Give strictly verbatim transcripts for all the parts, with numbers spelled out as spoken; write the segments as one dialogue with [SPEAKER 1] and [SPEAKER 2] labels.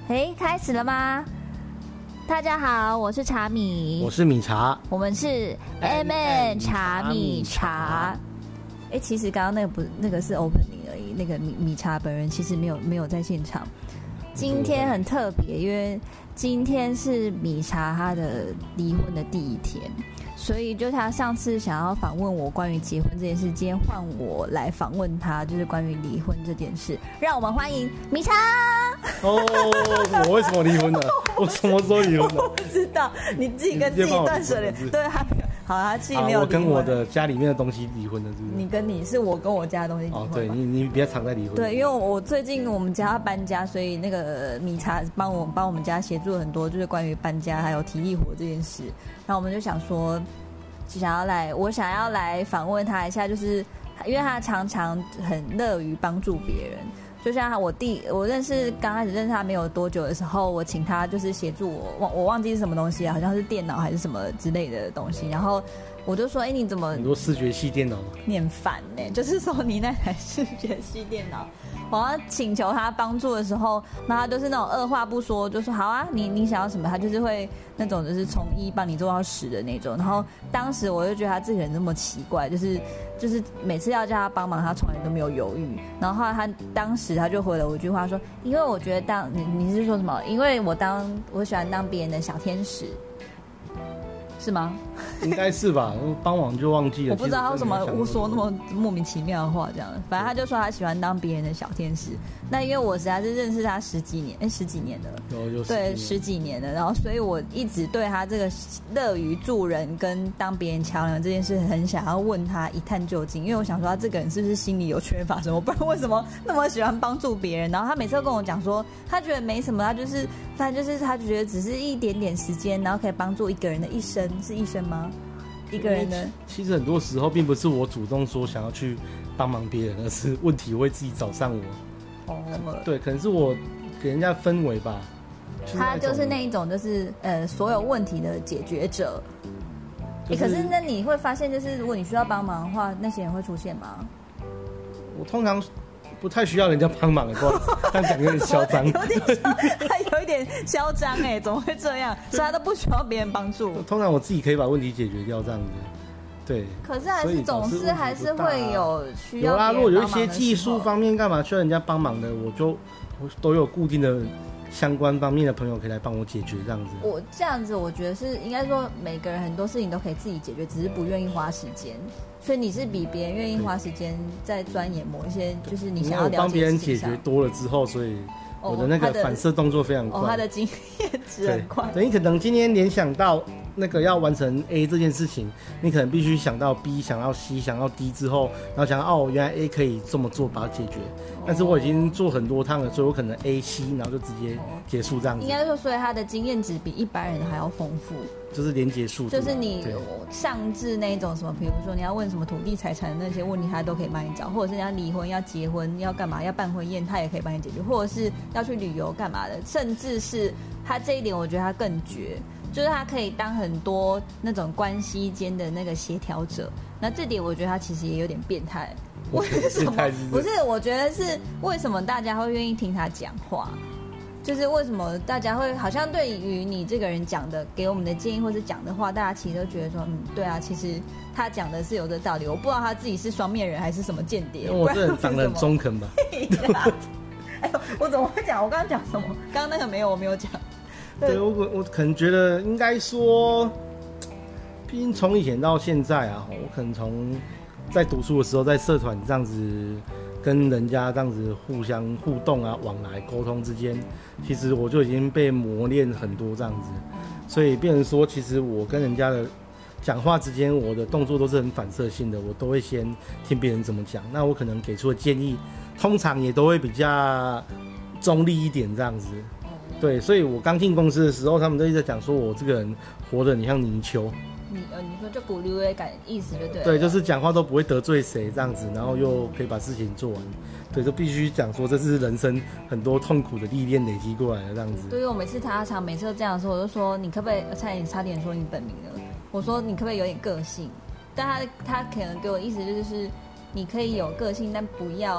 [SPEAKER 1] 嘿，开始了吗？大家好，我是茶米，
[SPEAKER 2] 我是米茶，
[SPEAKER 1] 我们是 M N 茶米茶。哎，其实刚刚那个不，那个是 opening 而已。那个米米茶本人其实没有没有在现场。今天很特别，因为今天是米茶他的离婚的第一天，所以就他上次想要访问我关于结婚这件事，今天换我来访问他，就是关于离婚这件事。让我们欢迎米茶。
[SPEAKER 2] 哦，我为什么离婚了？我什么时候离婚的？
[SPEAKER 1] 我不知道，你自己跟自己断舍离。对，他没有。好，他自己没有离婚。
[SPEAKER 2] 我跟我的家里面的东西离婚了，是不是？
[SPEAKER 1] 你跟你是我跟我家的东西离婚。哦，
[SPEAKER 2] 对你，你比较常在离婚。
[SPEAKER 1] 对，因为我最近我们家要搬家，所以那个米茶帮我帮我们家协助了很多，就是关于搬家还有体力活这件事。然后我们就想说，想要来，我想要来访问他一下，就是因为他常常很乐于帮助别人。就像我弟，我认识刚开始认识他没有多久的时候，我请他就是协助我，忘我忘记是什么东西啊，好像是电脑还是什么之类的东西。然后我就说：“哎、欸，你怎么
[SPEAKER 2] 很多视觉系电脑？
[SPEAKER 1] 你很烦呢、欸，就是说你那台视觉系电脑。”我要请求他帮助的时候，那他就是那种二话不说，就说好啊，你你想要什么，他就是会那种就是从一帮你做到十的那种。然后当时我就觉得他这个人那么奇怪，就是就是每次要叫他帮忙，他从来都没有犹豫。然后后来他当时他就回了我一句话说：“因为我觉得当你你是说什么？因为我当我喜欢当别人的小天使。”是吗？
[SPEAKER 2] 应该是吧，帮忙就忘记了。
[SPEAKER 1] 我不知道他为什么我说那么莫名其妙的话，这样。反正他就说他喜欢当别人的小天使。那因为我实在是认识他十几年，哎，十几年了，
[SPEAKER 2] 有有
[SPEAKER 1] 对十几年了。然后，所以我一直对他这个乐于助人跟当别人桥梁这件事，很想要问他一探究竟。因为我想说，他这个人是不是心里有缺乏什么？不然为什么那么喜欢帮助别人？然后他每次都跟我讲说，他觉得没什么，他就是他就是他觉得只是一点点时间，然后可以帮助一个人的一生。是一生吗？一个人的？
[SPEAKER 2] 其实很多时候并不是我主动说想要去帮忙别人，而是问题会自己找上我。哦，对，可能是我给人家氛围吧。
[SPEAKER 1] 他就是那一种，就是呃，所有问题的解决者。就是欸、可是那你会发现，就是如果你需要帮忙的话，那些人会出现吗？
[SPEAKER 2] 我通常不太需要人家帮忙的，不好意思，这样讲有点嚣张，
[SPEAKER 1] 有点他有一点嚣张哎，怎么会这样？所以他都不需要别人帮助。
[SPEAKER 2] 通常我自己可以把问题解决掉，这样子。对。
[SPEAKER 1] 可是还是总是还是会有需要。
[SPEAKER 2] 有啦，如果有一些技术方面干嘛需要人家帮忙的，我就我都有固定的相关方面的朋友可以来帮我解决，这样子。
[SPEAKER 1] 我这样子，我觉得是应该说每个人很多事情都可以自己解决，只是不愿意花时间。所以你是比别人愿意花时间在钻研某一些，就是你想要了解的事情上。
[SPEAKER 2] 帮别人解决多了之后，所以我的那个反射动作非常快。
[SPEAKER 1] 哦，他的经验值很快。
[SPEAKER 2] 对，你可能今天联想到那个要完成 A 这件事情，你可能必须想到 B， 想到 C， 想到 D 之后，然后想到哦，原来 A 可以这么做把它解决。但是我已经做很多趟了，所以我可能 A C， 然后就直接结束这样子。
[SPEAKER 1] 应该说，所以他的经验值比一般人还要丰富。
[SPEAKER 2] 就是连结速度，
[SPEAKER 1] 就是你上至那种什么，比如说你要问什么土地财产的那些问题，他都可以帮你找；或者是要离婚、要结婚、要干嘛、要办婚宴，他也可以帮你解决；或者是要去旅游干嘛的，甚至是他这一点，我觉得他更绝，就是他可以当很多那种关系间的那个协调者。那这点我觉得他其实也有点变态。为什么？不是，我觉得是为什么大家会愿意听他讲话？就是为什么大家会好像对于你这个人讲的给我们的建议或是讲的话，大家其实都觉得说，嗯，对啊，其实他讲的是有的道理。我不知道他自己是双面人还是什么间谍。
[SPEAKER 2] 我这人长得很中肯吧？
[SPEAKER 1] 哎呦，我怎么会讲？我刚刚讲什么？刚刚那个没有，我没有讲。
[SPEAKER 2] 对, 对我我可能觉得应该说，毕竟从以前到现在啊，我可能从在读书的时候，在社团这样子。跟人家这样子互相互动啊，往来沟通之间，其实我就已经被磨练很多这样子，所以变成说，其实我跟人家的讲话之间，我的动作都是很反射性的，我都会先听别人怎么讲，那我可能给出的建议，通常也都会比较中立一点这样子。对，所以我刚进公司的时候，他们都一直在讲说我这个人活得很像泥鳅。
[SPEAKER 1] 你呃，你说就鼓励的感意思就对了。
[SPEAKER 2] 对，就是讲话都不会得罪谁这样子，然后又可以把事情做完。对，就必须讲说这是人生很多痛苦的历练累积过来的这样子。
[SPEAKER 1] 对，我每次他常每次都这样说，我就说你可不可以差点差点说你本名了？我说你可不可以有点个性？但他他可能给我的意思就是你可以有个性，但不要摆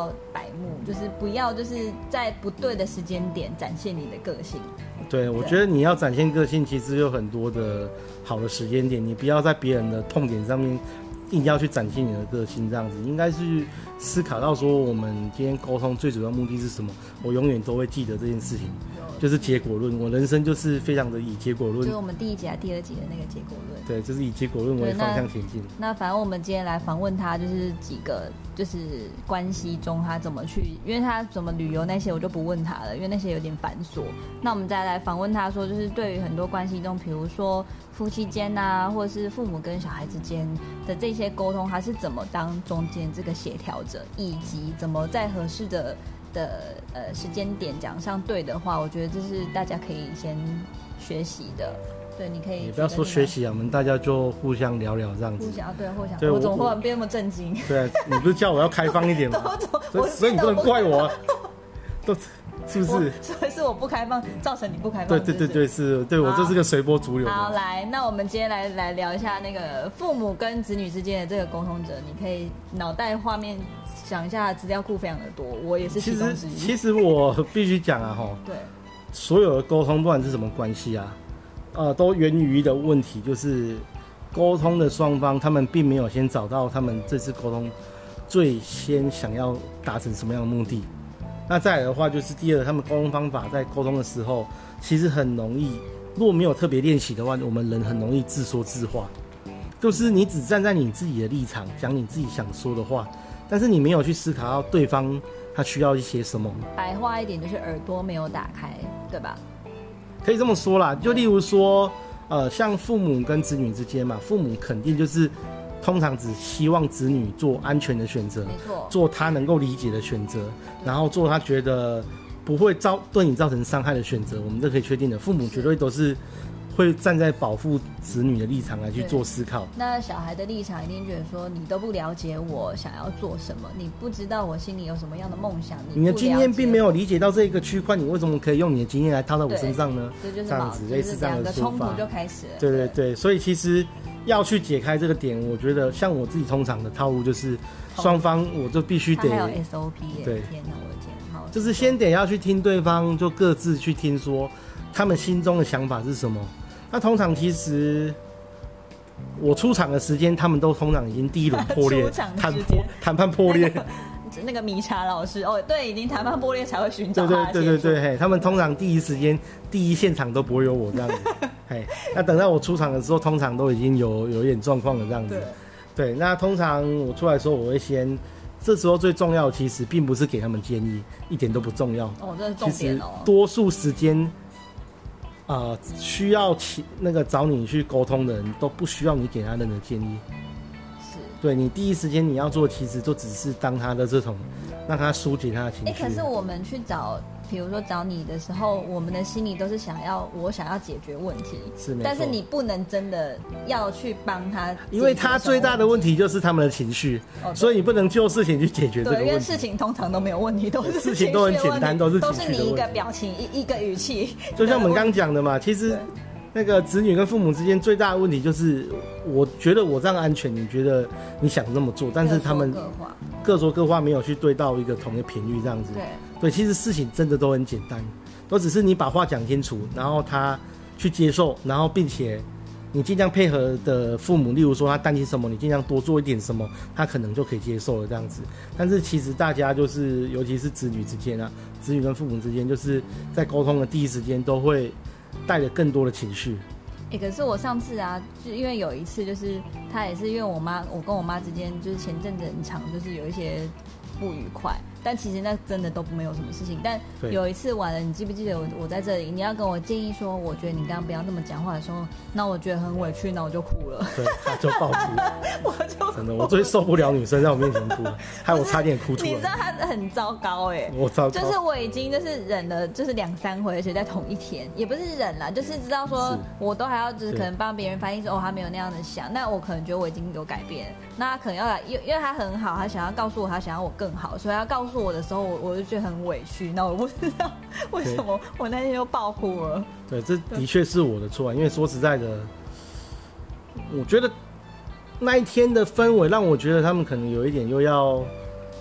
[SPEAKER 1] 目，就是不要就是在不对的时间点展现你的个性。
[SPEAKER 2] 对，我觉得你要展现个性，其实有很多的好的时间点，你不要在别人的痛点上面硬要去展现你的个性，这样子应该是思考到说我们今天沟通最主要目的是什么，我永远都会记得这件事情，就是结果论。我人生就是非常的以结果论，
[SPEAKER 1] 就是我们第一集啊第二集的那个结果论，
[SPEAKER 2] 对，就是以结果论为方向前进。
[SPEAKER 1] 那反正我们今天来访问他，就是几个就是关系中他怎么去，因为他怎么旅游那些我就不问他了，因为那些有点繁琐。那我们再来访问他说，就是对于很多关系中，比如说夫妻间啊，或者是父母跟小孩之间的这些沟通，他是怎么当中间这个协调者，以及怎么在合适的的呃时间点讲上对的话，我觉得这是大家可以先学习的。对，你可以。
[SPEAKER 2] 也不要说学习啊，我们大家就互相聊聊这样子。
[SPEAKER 1] 互相对，互相。
[SPEAKER 2] 对，
[SPEAKER 1] 我怎么忽然变那么震惊？
[SPEAKER 2] 对，你不是叫我要开放一点吗？所以所以你不能怪我啊，都是不是？
[SPEAKER 1] 所以是我不开放，造成你不开放。
[SPEAKER 2] 对对对对，是，对我这是个随波逐流。
[SPEAKER 1] 好，来，那我们今天来来聊一下那个父母跟子女之间的这个沟通者，你可以脑袋画面想一下，资料库非常的多，我也是其中之一。
[SPEAKER 2] 其实我必须讲啊，哈，
[SPEAKER 1] 对，
[SPEAKER 2] 所有的沟通不管是什么关系啊，呃，都源于的问题，就是沟通的双方他们并没有先找到他们这次沟通最先想要达成什么样的目的。那再来的话，就是第二，他们沟通方法在沟通的时候，其实很容易，如果没有特别练习的话，我们人很容易自说自话，就是你只站在你自己的立场讲你自己想说的话，但是你没有去思考到对方他需要一些什么。
[SPEAKER 1] 白话一点就是耳朵没有打开，对吧？
[SPEAKER 2] 可以这么说啦，就例如说，呃，像父母跟子女之间嘛，父母肯定就是通常只希望子女做安全的选择，
[SPEAKER 1] 没错，
[SPEAKER 2] 做他能够理解的选择，然后做他觉得不会造对你造成伤害的选择。我们这可以确定的，父母绝对都是会站在保护子女的立场来去做思考。
[SPEAKER 1] 那小孩的立场一定觉得说，你都不了解我想要做什么，你不知道我心里有什么样的梦想，你,
[SPEAKER 2] 你的经验并没有理解到这个区块，你为什么可以用你的经验来套到我身上呢？
[SPEAKER 1] 这就是
[SPEAKER 2] 这样子，类似这样的说法，
[SPEAKER 1] 冲突就开始了。
[SPEAKER 2] 对对对，所以其实要去解开这个点，我觉得像我自己通常的套路就是双方我就必须得，
[SPEAKER 1] 还有 S O P 耶，
[SPEAKER 2] 对，
[SPEAKER 1] 天哪，我的天，好，
[SPEAKER 2] 就是先得要去听对方，就各自去听说他们心中的想法是什么。那通常其实我出场的时间，他们都通常已经第一轮破裂，谈破谈判破裂。
[SPEAKER 1] 那, 那个米茶老师哦，对，已经谈判破裂才会寻找
[SPEAKER 2] 他
[SPEAKER 1] 的。
[SPEAKER 2] 对对对对，嘿，他们通常第一时间、第一现场都不会有我这样子。嘿，那等到我出场的时候，通常都已经有有一点状况了这样子。对，对，那通常我出来的时候，我会先。这时候最重要的其实并不是给他们建议，一点都不重要。
[SPEAKER 1] 哦，这是重点哦。
[SPEAKER 2] 其实多数时间。呃，需要那个找你去沟通的人都不需要你给他任何建议，
[SPEAKER 1] 是
[SPEAKER 2] 对你第一时间你要做，其实就只是当他的这种，让他疏解他的情绪。
[SPEAKER 1] 哎、欸，可是我们去找，比如说找你的时候，我们的心里都是想要我想要解决问题，
[SPEAKER 2] 是没错，
[SPEAKER 1] 但是你不能真的要去帮他，
[SPEAKER 2] 因为他最大的问题就是他们的情绪，哦、所以你不能就事情去解决这个问题。
[SPEAKER 1] 对，因为事情通常都没有问题，都是
[SPEAKER 2] 事情都很简单，都是
[SPEAKER 1] 都是你一个表情一一个语气。
[SPEAKER 2] 就像我们刚讲的嘛，其实那个子女跟父母之间最大的问题就是，我觉得我这样安全，你觉得你想这么做，但是他们各说各话，没有去对到一个同一个频率这样子。
[SPEAKER 1] 对
[SPEAKER 2] 对，其实事情真的都很简单，都只是你把话讲清楚，然后他去接受，然后并且你尽量配合的父母，例如说他担心什么，你尽量多做一点什么，他可能就可以接受了这样子。但是其实大家就是，尤其是子女之间啊，子女跟父母之间，就是在沟通的第一时间都会带着更多的情绪。
[SPEAKER 1] 哎、欸，可是我上次啊，就因为有一次，就是他也是因为我妈，我跟我妈之间就是前阵子很长，就是有一些不愉快，但其实那真的都没有什么事情。但有一次完了，你记不记得我我在这里，你要跟我建议说，我觉得你刚刚不要那么讲话的时候，那我觉得很委屈，那我就哭了。
[SPEAKER 2] 对，他就爆哭，
[SPEAKER 1] 我就
[SPEAKER 2] 真的，我最受不了女生在我面前哭，害我差点哭出来。
[SPEAKER 1] 你知道他很糟糕哎、欸，
[SPEAKER 2] 我糟糕，
[SPEAKER 1] 就是我已经就是忍了，就是两三回，而且在同一天，也不是忍啦，就是知道说我都还要就是可能帮别人翻译说哦他没有那样的想，那我可能觉得我已经有改变，那他可能要来，因因为他很好，他想要告诉我他想要我更好，所以他告诉我的时候，我我就觉得很委屈，那我不知道为什么我那天就爆哭了。
[SPEAKER 2] 对，这的确是我的错，因为说实在的，我觉得那一天的氛围让我觉得他们可能有一点又要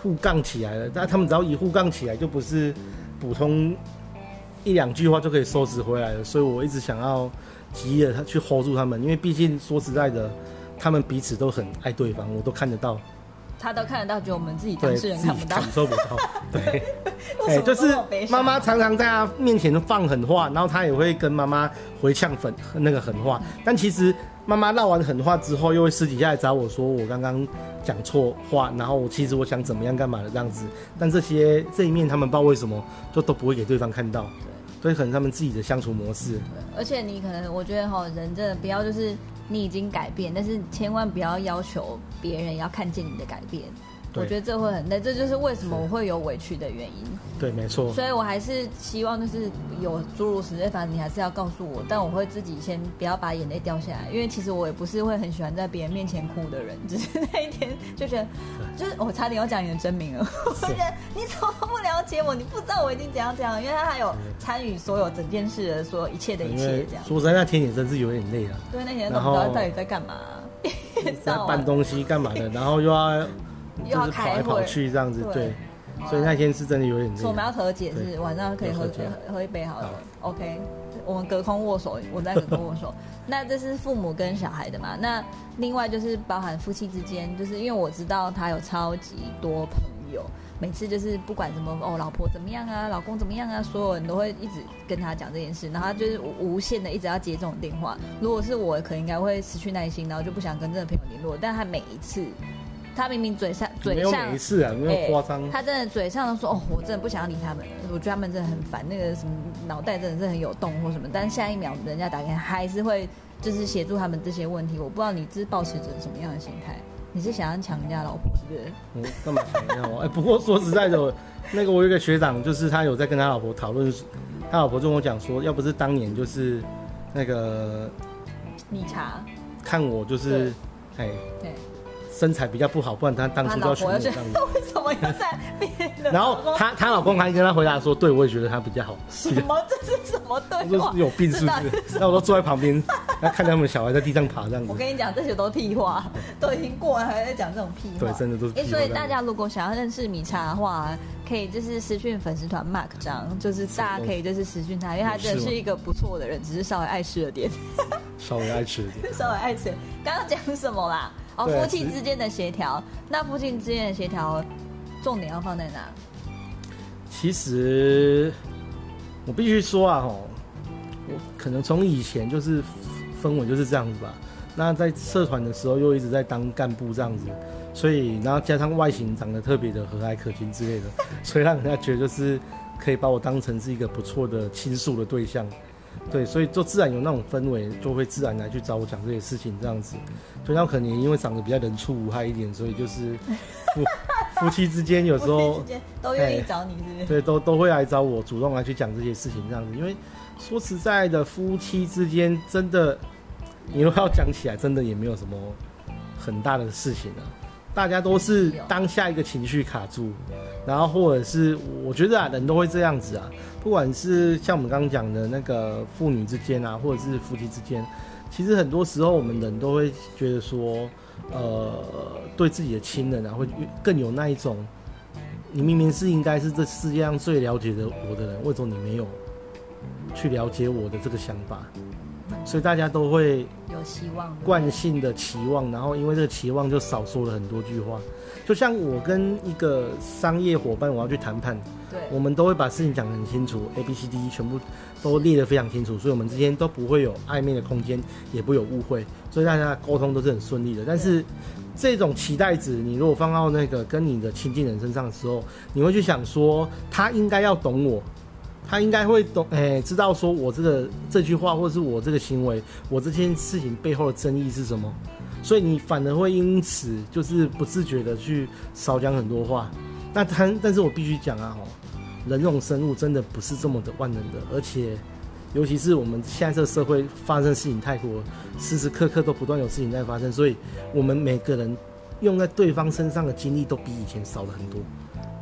[SPEAKER 2] 互杠起来了，但他们只要一互杠起来，就不是普通一两句话就可以收拾回来了。所以我一直想要极力的去 hold 住他们，因为毕竟说实在的，他们彼此都很爱对方，我都看得到。
[SPEAKER 1] 他都看得到，只有我们自己当事人看不到，
[SPEAKER 2] 感受不到。对，哎、欸，就是妈妈常常在他面前放狠话，然后他也会跟妈妈回呛粉那个狠话，嗯、但其实妈妈唠完狠话之后，又会私底下来找我说我刚刚讲错话，然后我其实我想怎么样干嘛的这样子，但这些这一面他们不知道为什么就都不会给对方看到，所以可能他们自己的相处模式。
[SPEAKER 1] 而且你可能我觉得哈，人真的不要就是你已经改变，但是千万不要要求别人要看见你的改变。我觉得这会很累，这就是为什么我会有委屈的原因。
[SPEAKER 2] 对，没错。
[SPEAKER 1] 所以我还是希望就是有诸如此类，反正你还是要告诉我，但我会自己先不要把眼泪掉下来，因为其实我也不是会很喜欢在别人面前哭的人，只是那一天就觉得，就是我差点要讲你的真名了，我觉得你怎么不了解我，你不知道我已经怎样怎样，因为他还有参与所有整件事的所有一切的一切这样。
[SPEAKER 2] 说实在，那天也真是有点累了。
[SPEAKER 1] 对，那天都不知道到底在干嘛，
[SPEAKER 2] 在搬东西干嘛的，然后又要。
[SPEAKER 1] 又要开会，
[SPEAKER 2] 就是跑来跑去这样子，对，所以那天是真的有点累。
[SPEAKER 1] 所以我们要和解是晚上可以喝喝喝一杯好了 ，OK。我们隔空握手，我在隔空握手。那这是父母跟小孩的嘛？那另外就是包含夫妻之间，就是因为我知道他有超级多朋友，每次就是不管什么哦，老婆怎么样啊，老公怎么样啊，所有人都会一直跟他讲这件事，然后他就是无限的一直要接这种电话。如果是我，可能应该会失去耐心，然后就不想跟这个朋友联络。但他每一次。他明明嘴上嘴上
[SPEAKER 2] 没有每一次啊，没有夸张、欸。
[SPEAKER 1] 他真的嘴上都说哦，我真的不想要理他们，我觉得他们真的很烦，那个什么脑袋真的是很有洞或什么。但下一秒人家打开还是会就是协助他们这些问题。我不知道你是抱持着什么样的心态？你是想要抢人家老婆是不是？
[SPEAKER 2] 我干嘛抢人家？哎、欸，不过说实在的，那个我有一个学长，就是他有在跟他老婆讨论，他老婆就跟我讲说，要不是当年就是那个
[SPEAKER 1] 米茶
[SPEAKER 2] 看我就是哎。
[SPEAKER 1] 对。
[SPEAKER 2] 身材比较不好，不然他当初就要选我这样子。
[SPEAKER 1] 为什么要在别人？
[SPEAKER 2] 然后他他老公还跟他回答说：“对，我也觉得他比较好。”
[SPEAKER 1] 什么？这是什么对话？
[SPEAKER 2] 就是有病是不是？那我都坐在旁边，那看他们小孩在地上爬这样子。
[SPEAKER 1] 我跟你讲，这些都屁话，都已经过了还在讲这种屁话。
[SPEAKER 2] 对，真的都是屁话。
[SPEAKER 1] 哎、欸，所以大家如果想要认识米茶的话，可以就是私讯粉丝团 Mark 张，就是大家可以就是私讯他，因为他真的是一个不错的人，只是稍微爱吃了点。
[SPEAKER 2] 稍微爱吃了点。
[SPEAKER 1] 稍微爱吃。刚刚讲什么啦？哦，夫妻之间的协调，那夫妻之间的协调，重点要放在哪？
[SPEAKER 2] 其实我必须说啊，吼，我可能从以前就是氛围就是这样子吧。那在社团的时候又一直在当干部这样子，所以然后加上外形长得特别的和蔼可亲之类的，所以让人家觉得就是可以把我当成是一个不错的倾诉的对象。对，所以就自然有那种氛围，就会自然来去找我讲这些事情这样子。所以他可能也因为长得比较人畜无害一点，所以就是夫夫妻之间有时候夫妻之间
[SPEAKER 1] 都愿意找你，是不是？
[SPEAKER 2] 对，都都会来找我，主动来去讲这些事情这样子。因为说实在的，夫妻之间真的，你如果要讲起来，真的也没有什么很大的事情啊。大家都是当下一个情绪卡住，然后或者是我觉得啊，人都会这样子啊，不管是像我们刚刚讲的那个父女之间啊，或者是夫妻之间，其实很多时候我们人都会觉得说，呃，对自己的亲人啊，会更有那一种，你明明是应该是这世界上最了解的我的人，为什么你没有去了解我的这个想法？所以大家都会
[SPEAKER 1] 有希望，
[SPEAKER 2] 惯性的期望，然后因为这个期望就少说了很多句话。就像我跟一个商业伙伴，我要去谈判，
[SPEAKER 1] 对，
[SPEAKER 2] 我们都会把事情讲得很清楚 ，A B C D 全部都列得非常清楚，所以我们之间都不会有暧昧的空间，也不会有误会，所以大家沟通都是很顺利的。但是这种期待值，你如果放到那个跟你的亲近人身上的时候，你会去想说，他应该要懂我。他应该会懂，哎、欸，知道说我这个这句话，或者是我这个行为，我这件事情背后的争议是什么，所以你反而会因此就是不自觉的去少讲很多话。那他，但是我必须讲啊，吼，人这种生物真的不是这么的万能的，而且尤其是我们现在这个社会发生事情太多，时时刻刻都不断有事情在发生，所以我们每个人用在对方身上的精力都比以前少了很多。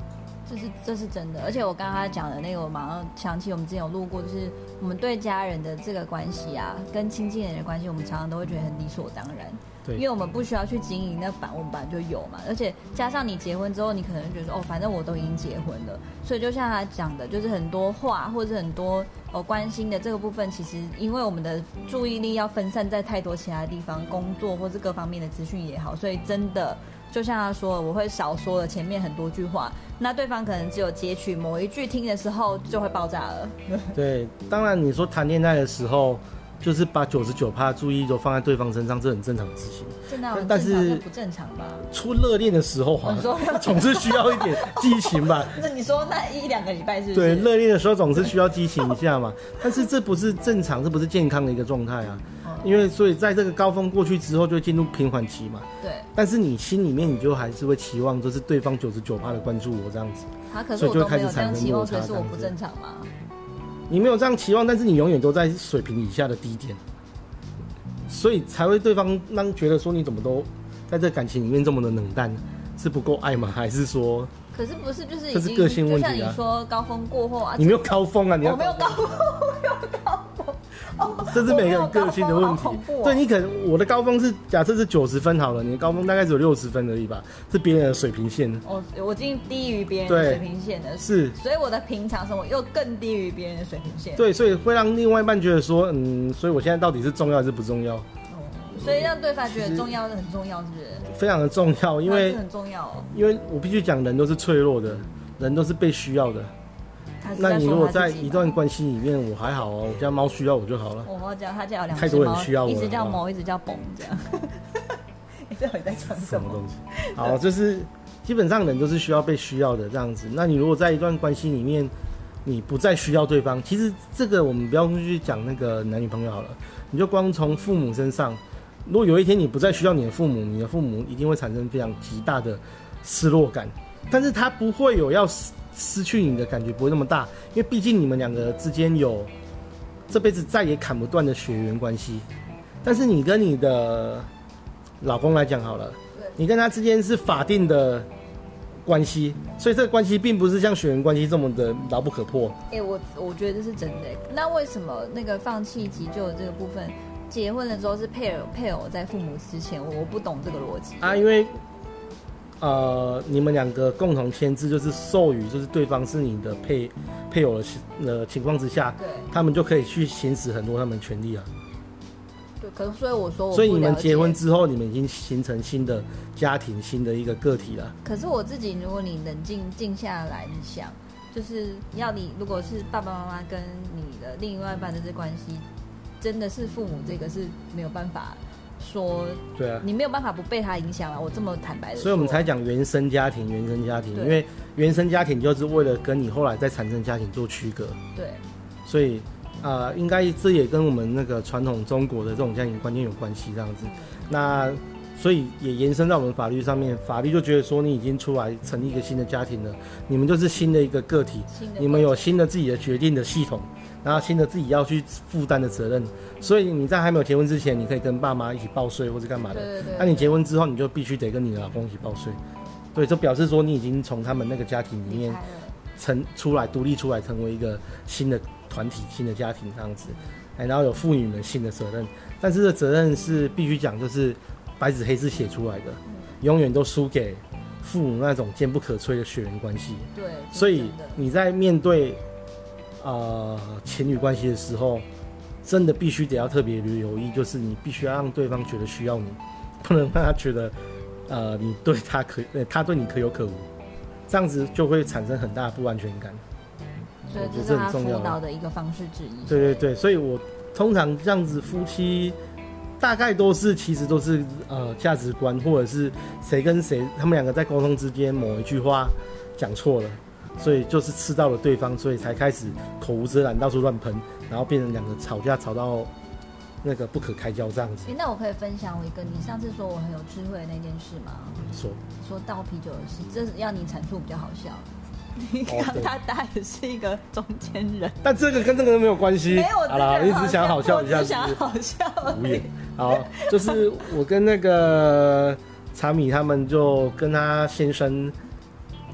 [SPEAKER 1] 这是这是真的，而且我刚刚讲的那个，我马上想起我们之前有录过，就是我们对家人的这个关系啊，跟亲近人的关系，我们常常都会觉得很理所当然，
[SPEAKER 2] 对，
[SPEAKER 1] 因为我们不需要去经营那版，我们本来就有嘛，而且加上你结婚之后，你可能觉得说，哦，反正我都已经结婚了，所以就像他讲的，就是很多话或者很多哦关心的这个部分，其实因为我们的注意力要分散在太多其他地方，工作或是各方面的资讯也好，所以真的。就像他说的，我会少说了前面很多句话，那对方可能只有截取某一句听的时候就会爆炸了。
[SPEAKER 2] 对，当然你说谈恋爱的时候，就是把九十九趴注意力都放在对方身上，这很正常的事情。
[SPEAKER 1] 真的很正常，但不正常吧？
[SPEAKER 2] 出热恋的时候啊，总是需要一点激情吧？
[SPEAKER 1] 那你说那一两个礼拜是不是？
[SPEAKER 2] 对，热恋的时候总是需要激情一下嘛。但是这不是正常，这不是健康的一个状态啊。因为所以在这个高峰过去之后，就会进入平缓期嘛。
[SPEAKER 1] 对。
[SPEAKER 2] 但是你心里面你就还是会期望，就是对方九十九趴的关注我这样子。
[SPEAKER 1] 他、啊、可是我都没有这样期望，所以是我不正常吗？
[SPEAKER 2] 你没有这样期望，但是你永远都在水平以下的低点，所以才会对方让觉得说你怎么都在这感情里面这么的冷淡，是不够爱吗？还是说？
[SPEAKER 1] 可是不是就是已经
[SPEAKER 2] 这是个性问题啊？
[SPEAKER 1] 就像你说高峰过后啊，
[SPEAKER 2] 你没有高峰啊，你要
[SPEAKER 1] 我没有高峰，我没有高峰。
[SPEAKER 2] 哦、这是每个人个性的问题。
[SPEAKER 1] 哦、
[SPEAKER 2] 对，你可能我的高峰是假设是九十分好了，你的高峰大概只有六十分而已吧，是别人的水平线。
[SPEAKER 1] 哦，我已经低于别人的水平线了，
[SPEAKER 2] 是，
[SPEAKER 1] 所以我的平常生活又更低于别人的水平线。
[SPEAKER 2] 对，所以会让另外一半觉得说，嗯，所以我现在到底是重要还是不重要？哦，
[SPEAKER 1] 所以让对方觉得重要是很重要，是不是？
[SPEAKER 2] 非常的重要，因为
[SPEAKER 1] 很重要、哦。
[SPEAKER 2] 因为我必须讲，人都是脆弱的，人都是被需要的。那你如果在一段关系里面，我还好哦，我家猫需要我就好了。
[SPEAKER 1] 我家他家有两只猫，
[SPEAKER 2] 太多人需要我，
[SPEAKER 1] 一直叫猫，一直叫蹦，这样。你到底在讲什么
[SPEAKER 2] 东西？好，就是基本上人都是需要被需要的这样子。那你如果在一段关系里面，你不再需要对方，其实这个我们不要去讲那个男女朋友好了，你就光从父母身上，如果有一天你不再需要你的父母，你的父母一定会产生非常极大的失落感，但是他不会有要失去你的感觉，不会那么大，因为毕竟你们两个之间有这辈子再也砍不断的血缘关系。但是你跟你的老公来讲好了，你跟他之间是法定的关系，所以这个关系并不是像血缘关系这么的牢不可破。
[SPEAKER 1] 哎、欸，我我觉得这是真的。那为什么那个放弃急救的这个部分，结婚的时候是配偶配偶在父母之前？我不懂这个逻辑
[SPEAKER 2] 啊，因为。呃，你们两个共同签字，就是授予，就是对方是你的配配偶的呃情况之下，
[SPEAKER 1] 对，
[SPEAKER 2] 他们就可以去行使很多他们的权利啊。
[SPEAKER 1] 对，可是所以我说我不了解，
[SPEAKER 2] 所以你们结婚之后，你们已经形成新的家庭、新的一个个体了。
[SPEAKER 1] 可是我自己，如果你冷静静下来，你想，就是要你如果是爸爸妈妈跟你的另外一半的这关系，真的是父母这个是没有办法。说
[SPEAKER 2] 对啊，
[SPEAKER 1] 你没有办法不被他影响啊！我这么坦白的说，
[SPEAKER 2] 所以我们才讲原生家庭，原生家庭，因为原生家庭就是为了跟你后来再产生家庭做区隔。
[SPEAKER 1] 对，
[SPEAKER 2] 所以啊、呃，应该这也跟我们那个传统中国的这种家庭观念有关系，这样子。嗯、那所以也延伸到我们法律上面，法律就觉得说你已经出来成立一个新的家庭了，你们就是新的一个个体，你们有新的自己的决定的系统。然后新的自己要去负担的责任，所以你在还没有结婚之前，你可以跟爸妈一起报税或者干嘛的。
[SPEAKER 1] 对对对。
[SPEAKER 2] 那你结婚之后，你就必须得跟你的老公一起报税。对，就表示说你已经从他们那个家庭里面成出来，独立出来，成为一个新的团体、新的家庭这样子。哎，然后有赋予你们新的责任，但是这责任是必须讲，就是白纸黑字写出来的，嗯、永远都输给父母那种坚不可摧的血缘关系。
[SPEAKER 1] 对。
[SPEAKER 2] 所以你在面对。呃，情侣关系的时候，真的必须得要特别留意，就是你必须要让对方觉得需要你，不能让他觉得，呃，你对他可，呃，他对你可有可无，这样子就会产生很大的不安全感。
[SPEAKER 1] 所以这是他辅导的一个方式之一。
[SPEAKER 2] 对对对，所以我通常这样子夫妻，大概都是其实都是呃价值观，或者是谁跟谁，他们两个在沟通之间某一句话讲错了。所以就是吃到了对方，所以才开始口无遮拦，到处乱喷，然后变成两个吵架，吵到那个不可开交这样子。
[SPEAKER 1] 欸、那我可以分享我一个你上次说我很有智慧的那件事吗？
[SPEAKER 2] 说
[SPEAKER 1] 说倒啤酒的事，这是要你阐述比较好笑。你看他他也是一个中间人，
[SPEAKER 2] 但这个跟这个都没有关系。
[SPEAKER 1] 没有，
[SPEAKER 2] 好啦，一直想好笑一下，
[SPEAKER 1] 我只想好笑而已。
[SPEAKER 2] 好，就是我跟那个查米他们就跟他先生。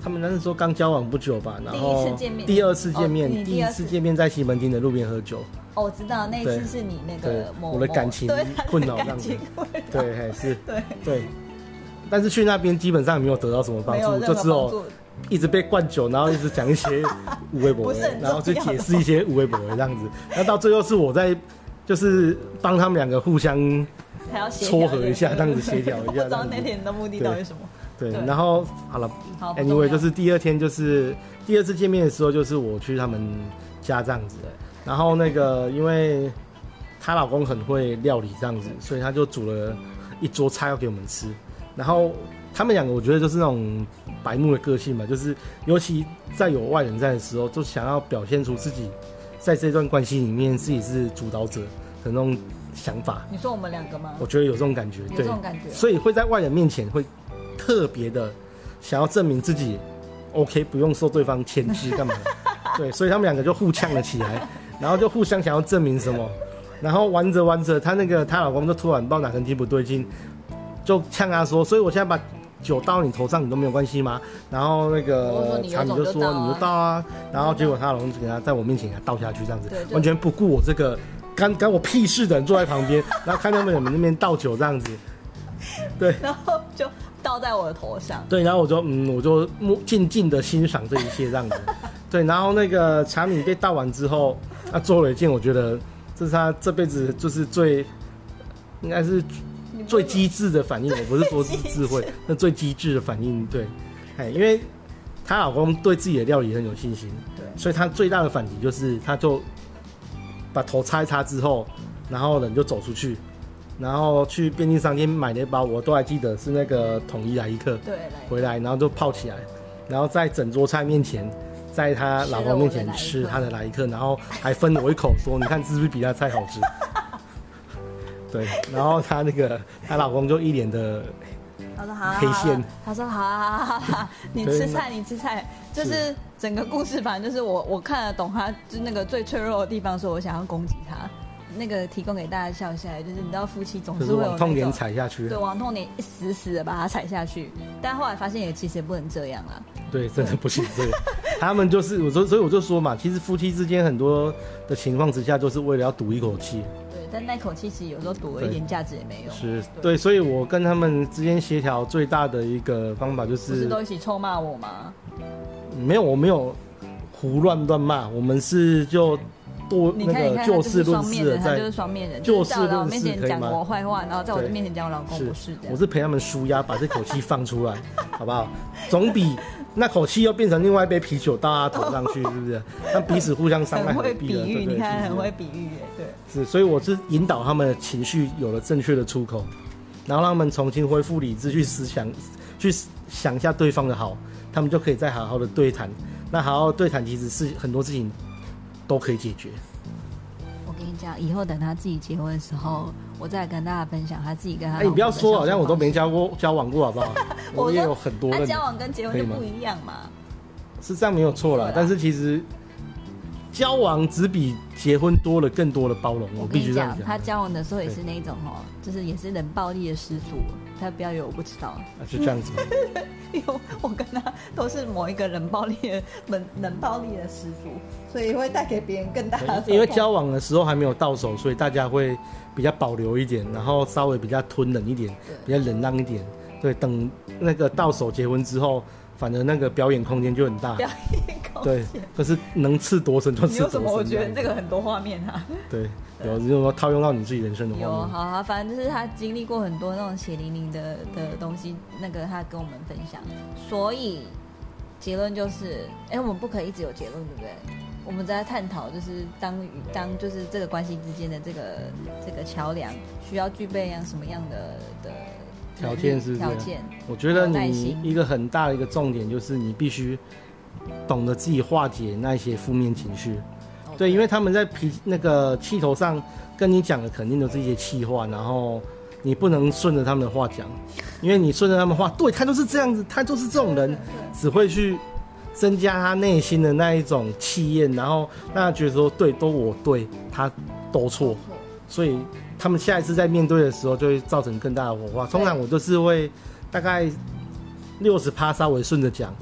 [SPEAKER 2] 他们那时候刚交往不久吧，然后
[SPEAKER 1] 第一次见面，
[SPEAKER 2] 第二次见面，
[SPEAKER 1] 哦、
[SPEAKER 2] 第一次见面在西门町的路边喝酒。
[SPEAKER 1] 哦，我知道那一次是你那个某
[SPEAKER 2] 我的感情困扰这样子，对，还是对对。但是去那边基本上没有得到什么帮助，就只有一直被灌酒，然后一直讲一些无微博，然后去解释一些无微博这样子。那到最后是我在就是帮他们两个互相撮合一下，这样子协调一下。不
[SPEAKER 1] 知道那天的目的到底是什么？
[SPEAKER 2] 对，然后好了 ，anyway 就是第二天就是第二次见面的时候，就是我去他们家这样子。然后那个因为她老公很会料理这样子，所以他就煮了一桌菜要给我们吃。然后他们两个我觉得就是那种白目的个性嘛，就是尤其在有外人在的时候，就想要表现出自己在这段关系里面自己是主导者的那种想法。
[SPEAKER 1] 你说我们两个吗？
[SPEAKER 2] 我觉得有这种感觉，
[SPEAKER 1] 有这种感觉，
[SPEAKER 2] 所以会在外人面前会特别的想要证明自己 OK， 不用受对方牵制干嘛的。对，所以他们两个就互呛了起来，然后就互相想要证明什么，然后玩着玩着，她那个她老公就突然不知道哪根筋不对劲，就呛她说：“所以我现在把酒倒你头上，你都没有关系吗？”然后那个茶米就说：“你就倒啊。”然后结果她老公就给她在我面前给她倒下去，这样子完全不顾我这个干干我屁事的人坐在旁边，然后看他们有没有那边倒酒这样子，对，
[SPEAKER 1] 然后就倒在我的头上。
[SPEAKER 2] 对，然后我就嗯，我就静静的欣赏这一切这样子。对，然后那个茶米被倒完之后，他做了一件我觉得这是他这辈子就是最应该是最机智的反应。我不是说是智慧，那最机智的反应。对，哎，因为她老公对自己的料理很有信心，对，所以他最大的反击就是他就把头擦一擦之后，然后人就走出去。然后去便利商店买了一包，我都还记得是那个统一来一克，
[SPEAKER 1] 对，
[SPEAKER 2] 回来然后就泡起来，然后在整桌菜面前，在她老公面前吃她的来一克，然后还分我一口说：“你看是不是比她菜好吃？”对，然后她那个她老公就一脸的黑线，
[SPEAKER 1] 他说：“好啊好啊好啊，你吃菜你吃菜。”就是整个故事，反正就是我我看得懂他，就那个最脆弱的地方，说我想要攻击他。那个提供给大家笑一下，就是你知道夫妻总是会有那种往
[SPEAKER 2] 痛点踩下去，
[SPEAKER 1] 对，往痛点死死的把它踩下去，但后来发现也其实也不能这样啊。
[SPEAKER 2] 对，真的不行这样。他们就是我说，所以我就说嘛，其实夫妻之间很多的情况之下，就是为了要赌一口气。
[SPEAKER 1] 对，但那口气其实有时候赌了一点价值也没有。
[SPEAKER 2] 是，对，所以我跟他们之间协调最大的一个方法就是，
[SPEAKER 1] 不是都一起臭骂我吗？
[SPEAKER 2] 没有，我没有胡乱乱骂，我们是就。多那个就事论事的，
[SPEAKER 1] 他就是双面人，
[SPEAKER 2] 就事论事
[SPEAKER 1] 在我面前讲我坏话，然后在我的面前讲我老公不是的。
[SPEAKER 2] 我是陪他们舒压，把这口气放出来，好不好？总比那口气又变成另外一杯啤酒倒他头上去，是不是？那彼此互相伤害，
[SPEAKER 1] 很会比喻，你看很会比喻耶，对。
[SPEAKER 2] 是，所以我是引导他们的情绪有了正确的出口，然后让他们重新恢复理智，去思想，去想一下对方的好，他们就可以再好好的对谈。那好好对谈，其实是很多事情都可以解决。
[SPEAKER 1] 我跟你讲，以后等他自己结婚的时候，我再跟大家分享他自己跟他。
[SPEAKER 2] 哎、欸，你不要说好像我都没交过交往过，好不好？我也有很多人。
[SPEAKER 1] 他交往跟结婚就不一样嘛。
[SPEAKER 2] 是这样没有错啦，但是其实交往只比结婚多了更多的包容。我必须这样讲。
[SPEAKER 1] 他交往的时候也是那种哦，就是也是冷暴力的始祖。他不要以为我不知道。
[SPEAKER 2] 啊，就这样子。
[SPEAKER 1] 因为我跟他都是某一个冷暴力的冷冷暴力的始祖，所以会带给别人更大的。
[SPEAKER 2] 因为交往的时候还没有到手，所以大家会比较保留一点，然后稍微比较吞忍一点，比较忍让一点。对，等那个到手结婚之后，反而那个表演空间就很大。
[SPEAKER 1] 表演空间。对，
[SPEAKER 2] 可是能刺多深就刺多深。
[SPEAKER 1] 有什么？我觉得这个很多画面啊。
[SPEAKER 2] 对。有，就是说套用到你自己人生的画面。
[SPEAKER 1] 有，好啊，反正就是他经历过很多那种血淋淋的的东西，那个他跟我们分享。所以结论就是，哎、欸，我们不可以一直有结论，对不对？我们在探讨，就是当当就是这个关系之间的这个这个桥梁，需要具备样什么样的的
[SPEAKER 2] 条件是
[SPEAKER 1] 条件？
[SPEAKER 2] 我觉得你一个很大的一个重点就是你必须懂得自己化解那些负面情绪。对，因为他们在脾那个气头上跟你讲的肯定都是一些气话，然后你不能顺着他们的话讲，因为你顺着他们的话，对他就是这样子，他就是这种人，只会去增加他内心的那一种气焰，然后让他觉得说，对，都我对，他都错，所以他们下一次在面对的时候就会造成更大的火花。通常我都是会大概六十趴稍微顺着讲。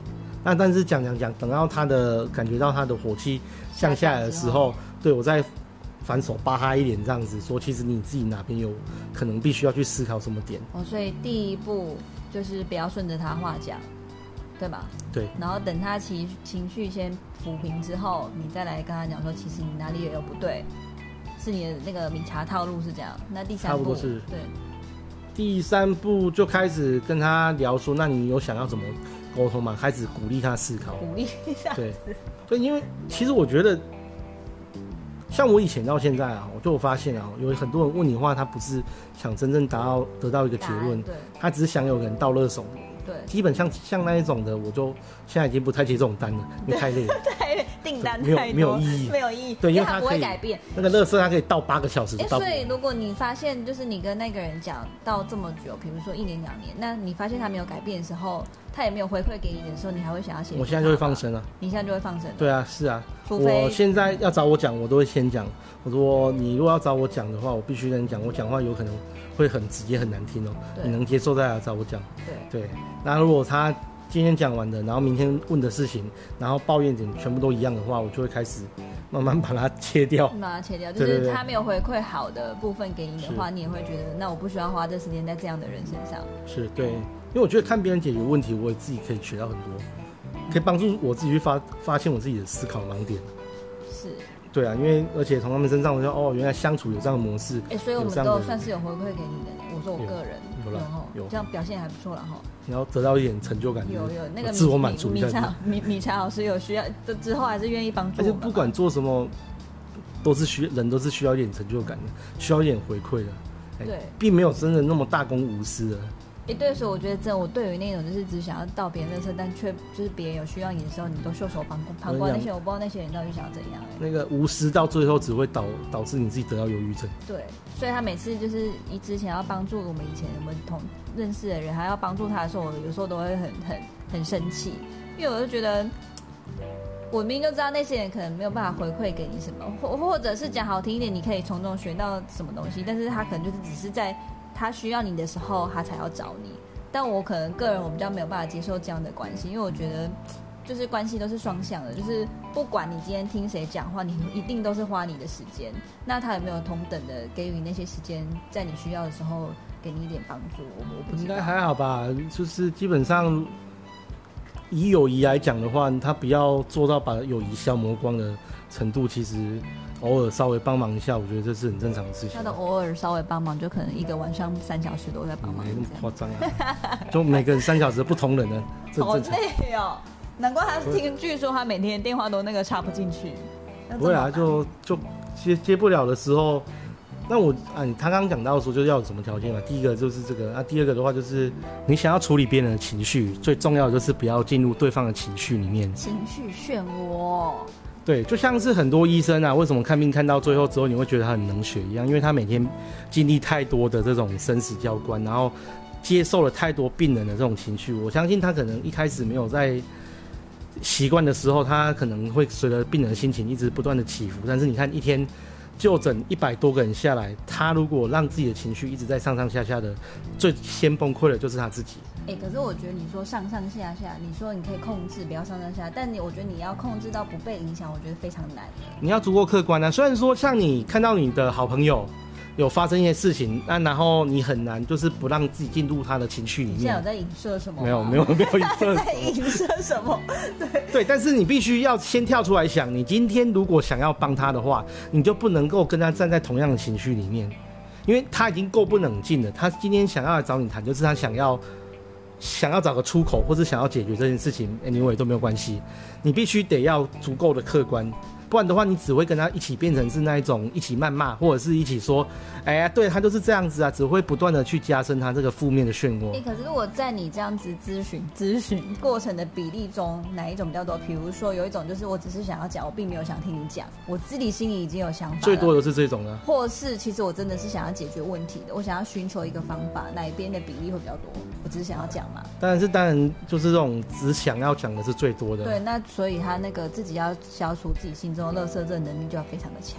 [SPEAKER 2] 那但是讲讲讲，等到他的感觉到他的火气降下来的时候，对我再反手扒他一脸这样子说，其实你自己哪边有可能必须要去思考什么点。
[SPEAKER 1] 哦，所以第一步就是不要顺着他话讲，对吧？
[SPEAKER 2] 对。
[SPEAKER 1] 然后等他情情绪先抚平之后，你再来跟他讲说，其实你哪里也有不对，是你的那个米茶套路是这样。那第三步，
[SPEAKER 2] 差不多是
[SPEAKER 1] 对。
[SPEAKER 2] 第三步就开始跟他聊说，那你有想要怎么沟通吗？开始鼓励他思考，
[SPEAKER 1] 鼓励他。
[SPEAKER 2] 对，对，因为其实我觉得，像我以前到现在啊，我就发现啊，有很多人问你话，他不是想真正达到得到一个结论，他只是想有人倒垃圾。
[SPEAKER 1] 对，
[SPEAKER 2] 基本像像那一种的，我就现在已经不太接这种单了，因为太累了，
[SPEAKER 1] 太累，订单
[SPEAKER 2] 没有
[SPEAKER 1] 太多，
[SPEAKER 2] 没有意义，
[SPEAKER 1] 没有意义，
[SPEAKER 2] 对，因为它
[SPEAKER 1] 不会改变。
[SPEAKER 2] 那个垃圾它可以倒八个小时就倒不完。
[SPEAKER 1] 所以如果你发现就是你跟那个人讲到这么久，比如说一年两年，那你发现他没有改变的时候，他也没有回馈给你的时候，你还会想要写？
[SPEAKER 2] 我现在就会放生啊，
[SPEAKER 1] 你现在就会放生。
[SPEAKER 2] 对啊，是啊，
[SPEAKER 1] 除非
[SPEAKER 2] 我现在要找我讲，我都会先讲。我说你如果要找我讲的话，我必须跟你讲，我讲话有可能会很直接很难听哦，你能接受再来找我讲。对对，那如果他今天讲完的，然后明天问的事情，然后抱怨点全部都一样的话，我就会开始慢慢把它切掉，
[SPEAKER 1] 把它切掉。就是他没有回馈好的部分给你的话，你也会觉得，那我不需要花这时间在这样的人身上。
[SPEAKER 2] 是对，因为我觉得看别人解决问题，我也自己可以学到很多，可以帮助我自己去发发现我自己的思考盲点。
[SPEAKER 1] 是。
[SPEAKER 2] 对啊，因为而且从他们身上我就哦，原来相处有这样的模式。
[SPEAKER 1] 哎、欸，所以我们都算是有回馈给你的。我说我个人
[SPEAKER 2] 有了，有
[SPEAKER 1] 这样表现还不错了哈。
[SPEAKER 2] 你要得到一点成就感，
[SPEAKER 1] 有有那个
[SPEAKER 2] 自我满足一下。
[SPEAKER 1] 米茶米米茶老师有需要，之后还是愿意帮助我们。
[SPEAKER 2] 而且不管做什么，都是需人都是需要一点成就感的，需要一点回馈的。欸、
[SPEAKER 1] 对，
[SPEAKER 2] 并没有真的那么大公无私的。
[SPEAKER 1] 哎、欸，对，所以我觉得真的，我对于那种就是只想要倒别人的车，但却就是别人有需要你的时候，你都袖手旁旁观那些，我不知道那些人到底想要怎样、欸。
[SPEAKER 2] 那个无私到最后只会导导致你自己得到忧郁症。
[SPEAKER 1] 对，所以他每次就是以之前要帮助我们以前我们同认识的人，还要帮助他的时候，我有时候都会很很很生气，因为我就觉得。我明明就知道那些人可能没有办法回馈给你什么，或或者是讲好听一点，你可以从中学到什么东西，但是他可能就是只是在他需要你的时候，他才要找你。但我可能个人我比较没有办法接受这样的关系，因为我觉得就是关系都是双向的，就是不管你今天听谁讲话，你一定都是花你的时间，那他有没有同等的给予那些时间，在你需要的时候给你一点帮助？我我不知道，
[SPEAKER 2] 应该还好吧，就是基本上。以友谊来讲的话，他不要做到把友谊消磨光的程度，其实偶尔稍微帮忙一下，我觉得这是很正常的事情。
[SPEAKER 1] 他的偶尔稍微帮忙，就可能一个晚上三小时都在帮忙，
[SPEAKER 2] 没那么夸张啊！就每个人三小时不同人呢，这
[SPEAKER 1] 好累哦，难怪他听，据说他每天电话都那个插不进去。
[SPEAKER 2] 不会啊，就就接接不了的时候。那我啊，他刚刚讲到说，就是要有什么条件嘛？第一个就是这个啊，第二个的话就是你想要处理别人的情绪，最重要的就是不要进入对方的情绪里面。
[SPEAKER 1] 情绪漩涡。
[SPEAKER 2] 对，就像是很多医生啊，为什么看病看到最后之后，你会觉得他很冷血一样？因为他每天经历太多的这种生死交关，然后接受了太多病人的这种情绪。我相信他可能一开始没有在习惯的时候，他可能会随着病人的心情一直不断的起伏。但是你看一天。就诊一百多个人下来，他如果让自己的情绪一直在上上下下的，最先崩溃的就是他自己。
[SPEAKER 1] 哎、欸，可是我觉得你说上上下下，你说你可以控制不要上上下，但你我觉得你要控制到不被影响，我觉得非常难。
[SPEAKER 2] 你要足够客观啊。虽然说像你看到你的好朋友有发生一些事情，那然后你很难就是不让自己进入他的情绪里面。
[SPEAKER 1] 你现在有在影射什么？
[SPEAKER 2] 没有，没有，没有影射。
[SPEAKER 1] 在影射什么？对
[SPEAKER 2] 对，但是你必须要先跳出来想，你今天如果想要帮他的话，你就不能够跟他站在同样的情绪里面，因为他已经够不冷静了。他今天想要来找你谈，就是他想要想要找个出口，或是想要解决这件事情 ，anyway 都没有关系。你必须得要足够的客观。不然的话，你只会跟他一起变成是那一种一起谩骂，或者是一起说，哎呀，对他就是这样子啊，只会不断的去加深他这个负面的漩涡。
[SPEAKER 1] 哎、欸，可是如果在你这样子咨询咨询过程的比例中，哪一种比较多？比如说有一种就是我只是想要讲，我并没有想听你讲，我自己心里已经有想法了。
[SPEAKER 2] 最多的是这种的，
[SPEAKER 1] 或是其实我真的是想要解决问题的，我想要寻求一个方法，哪一边的比例会比较多？我只是想要讲嘛。
[SPEAKER 2] 当然是当然就是这种只想要讲的是最多的。
[SPEAKER 1] 对，那所以他那个自己要消除自己心中的垃圾，这个能力就要非常的强。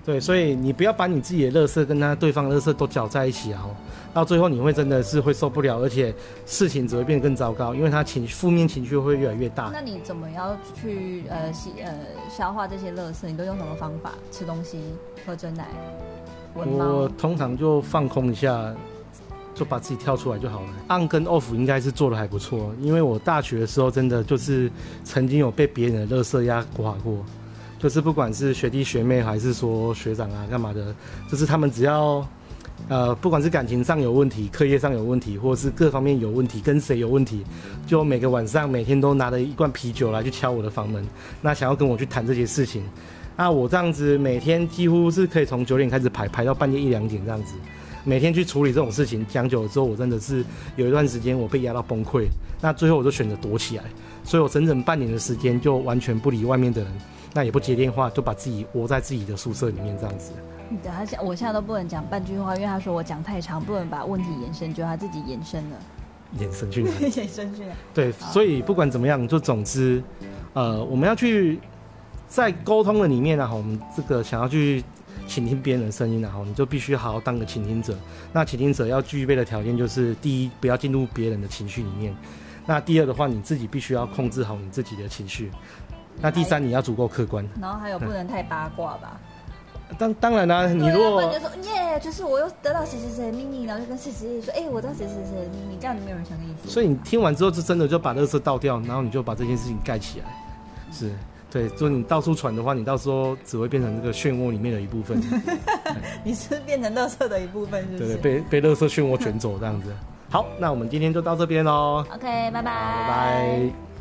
[SPEAKER 2] 对，所以你不要把你自己的垃圾跟他对方的垃圾都搅在一起啊，到最后你会真的是会受不了，而且事情只会变得更糟糕，因为他情负面情绪会越来越大。
[SPEAKER 1] 那你怎么要去呃吸呃消化这些垃圾？你都用什么方法？吃东西、喝真奶、闻猫？
[SPEAKER 2] 我通常就放空一下，就把自己跳出来就好了。on 跟 off 应该是做的还不错，因为我大学的时候真的就是曾经有被别人的垃圾压垮过。就是不管是学弟学妹还是说学长啊干嘛的，就是他们只要呃不管是感情上有问题、课业上有问题，或者是各方面有问题、跟谁有问题，就每个晚上每天都拿着一罐啤酒来去敲我的房门，那想要跟我去谈这些事情。那我这样子每天几乎是可以从九点开始排排到半夜一两点这样子，每天去处理这种事情。讲久了之后，我真的是有一段时间我被压到崩溃，那最后我就选择躲起来，所以我整整半年的时间就完全不理外面的人。那也不接电话，就把自己窝在自己的宿舍里面这样子。
[SPEAKER 1] 对，他现我现在都不能讲半句话，因为他说我讲太长，不能把问题延伸，就他自己延伸了。
[SPEAKER 2] 延伸去哪里？
[SPEAKER 1] 延伸去哪里？
[SPEAKER 2] 对，所以不管怎么样，就总之，呃，我们要去在沟通的里面啊，我们这个想要去倾听别人的声音啊，你就必须好好当个倾听者。那倾听者要具备的条件就是：第一，不要进入别人的情绪里面；那第二的话，你自己必须要控制好你自己的情绪。那第三，你要足够客观，
[SPEAKER 1] 然后还有不能太八卦吧。
[SPEAKER 2] 当当然啦、啊，你如果
[SPEAKER 1] 就说耶，就是我又得到谁谁谁的秘密，然后就跟谁谁谁说，哎、欸，我知道谁谁谁的秘密，这样就没有人想跟你说。
[SPEAKER 2] 所以你听完之后，就真的就把垃圾倒掉，然后你就把这件事情盖起来。是，对，就你到处传的话，你到时候只会变成这个漩涡里面的一部分。
[SPEAKER 1] 你是变成垃圾的一部分，是不是？
[SPEAKER 2] 对对，被被垃圾漩涡卷走这样子。好，那我们今天就到这边喽。
[SPEAKER 1] OK， 拜拜。
[SPEAKER 2] 拜拜。